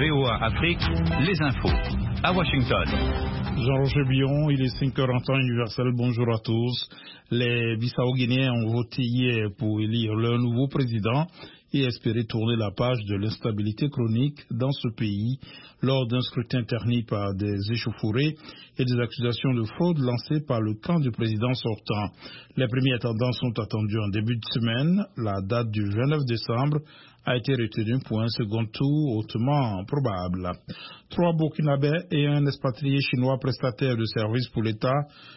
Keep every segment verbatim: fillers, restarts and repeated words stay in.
V O A Afrique, les infos. À Washington. Jean-Roger Billon, il est cinq heures en temps universel. Bonjour à tous. Les Bissau-Guinéens ont voté hier pour élire leur nouveau président et espérer tourner la page de l'instabilité chronique dans ce pays lors d'un scrutin terni par des échauffourées et des accusations de fraude lancées par le camp du président sortant. Les premières tendances sont attendues en début de semaine. La date du vingt-neuf décembre a été retenue pour un second tour hautement probable. Trois Burkinabés et un expatrié chinois prestataire de services pour l'État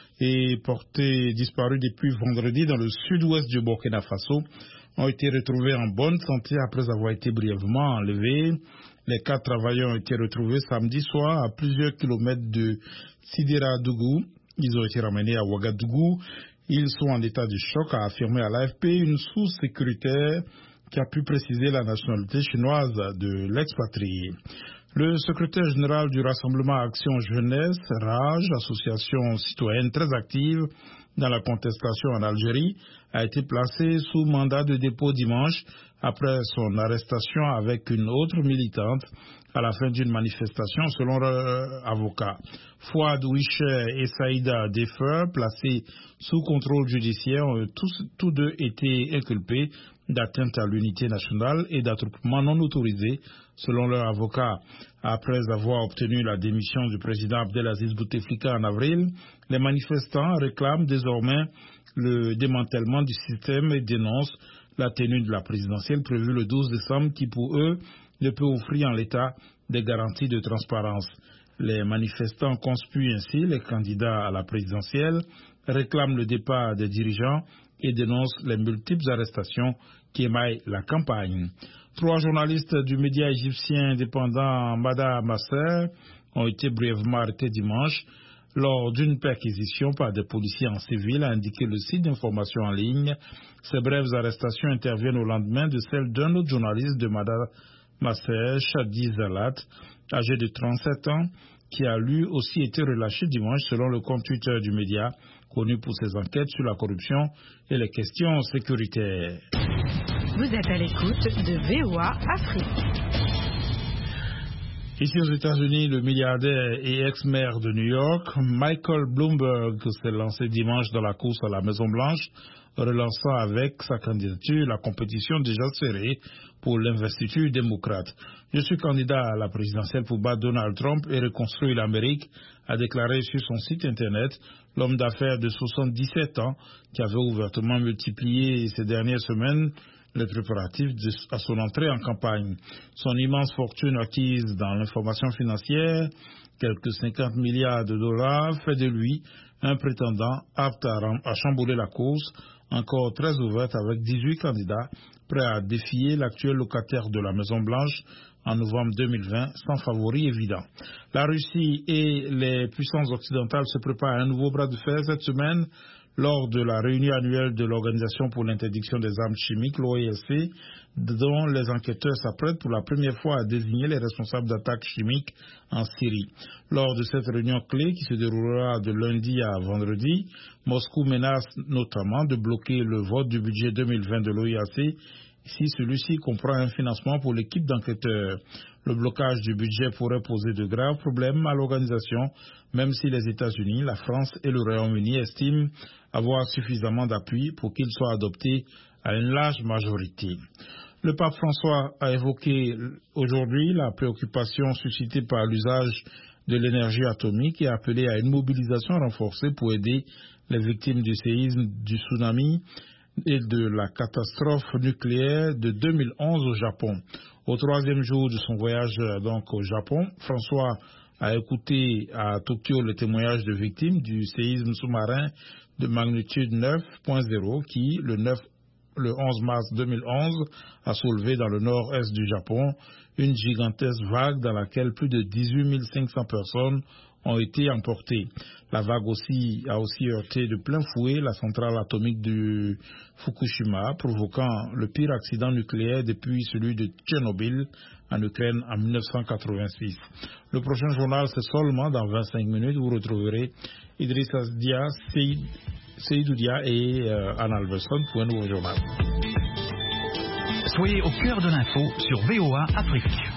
et porté disparu depuis vendredi dans le sud-ouest du Burkina Faso ont été retrouvés en bonne santé après avoir été brièvement enlevés. Les quatre travailleurs ont été retrouvés samedi soir à plusieurs kilomètres de Sidiradougou. Ils ont été ramenés à Ouagadougou. Ils sont en état de choc, a affirmé à l'A F P une source sécuritaire qui a pu préciser la nationalité chinoise de l'expatrié. Le secrétaire général du Rassemblement Action Jeunesse, RAJ, association citoyenne très active dans la contestation en Algérie, a été placé sous mandat de dépôt dimanche après son arrestation avec une autre militante à la fin d'une manifestation selon leur avocat. Fouad Ouicher et Saïda Defer, placés sous contrôle judiciaire, ont tous, tous deux été inculpés d'atteinte à l'unité nationale et d'attroupement non autorisé selon leur avocat. Après avoir obtenu la démission du président Abdelaziz Bouteflika en avril, les manifestants réclament désormais le démantèlement du système et dénoncent la tenue de la présidentielle prévue le douze décembre qui pour eux ne peut offrir en l'état des garanties de transparence. Les manifestants conspuent ainsi les candidats à la présidentielle, réclament le départ des dirigeants et dénoncent les multiples arrestations qui émaillent la campagne. Trois journalistes du média égyptien indépendant Mada Masser ont été brièvement arrêtés dimanche lors d'une perquisition par des policiers en civil, a indiqué le site d'information en ligne. Ces brèves arrestations interviennent au lendemain de celle d'un autre journaliste de Mada Masser, Shadi Zalat, âgé de trente-sept ans, qui a lui aussi été relâché dimanche selon le compte Twitter du média, connu pour ses enquêtes sur la corruption et les questions sécuritaires. Vous êtes à l'écoute de V O A Afrique. Ici aux États-Unis, le milliardaire et ex-maire de New York, Michael Bloomberg, s'est lancé dimanche dans la course à la Maison-Blanche, relançant avec sa candidature la compétition déjà serrée pour l'investiture démocrate. Je suis candidat à la présidentielle pour battre Donald Trump et reconstruire l'Amérique, a déclaré sur son site internet l'homme d'affaires de soixante-dix-sept ans qui avait ouvertement multiplié ces dernières semaines les préparatifs à son entrée en campagne. Son immense fortune acquise dans l'information financière, quelques cinquante milliards de dollars, fait de lui un prétendant apte à, à chambouler la course, encore très ouverte avec dix-huit candidats prêts à défier l'actuel locataire de la Maison-Blanche en novembre deux mille vingt, sans favori évident. La Russie et les puissances occidentales se préparent à un nouveau bras de fer cette semaine lors de la réunion annuelle de l'Organisation pour l'interdiction des armes chimiques, l'O I L C, dont les enquêteurs s'apprêtent pour la première fois à désigner les responsables d'attaques chimiques en Syrie. Lors de cette réunion clé qui se déroulera de lundi à vendredi, Moscou menace notamment de bloquer le vote du budget deux mille vingt de l'O I L C si celui-ci comprend un financement pour l'équipe d'enquêteurs. Le blocage du budget pourrait poser de graves problèmes à l'organisation, même si les États-Unis, la France et le Royaume-Uni estiment avoir suffisamment d'appui pour qu'il soit adopté à une large majorité. Le pape François a évoqué aujourd'hui la préoccupation suscitée par l'usage de l'énergie atomique et a appelé à une mobilisation renforcée pour aider les victimes du séisme, du tsunami et de la catastrophe nucléaire de deux mille onze au Japon. Au troisième jour de son voyage donc au Japon, François a écouté à Tokyo le témoignage de victimes du séisme sous-marin de magnitude neuf point zéro qui, le, neuf, le onze mars deux mille onze, a soulevé dans le nord-est du Japon une gigantesque vague dans laquelle plus de dix-huit mille cinq cents personnes ont été emportées. La vague aussi a aussi heurté de plein fouet la centrale atomique de Fukushima, provoquant le pire accident nucléaire depuis celui de Tchernobyl en Ukraine en mille neuf cent quatre-vingt-six. Le prochain journal, c'est seulement dans vingt-cinq minutes. Vous retrouverez Idrissa Dia, Seydou Dia et euh, Anne Alverson pour un nouveau journal. Soyez au cœur de l'info sur V O A Afrique.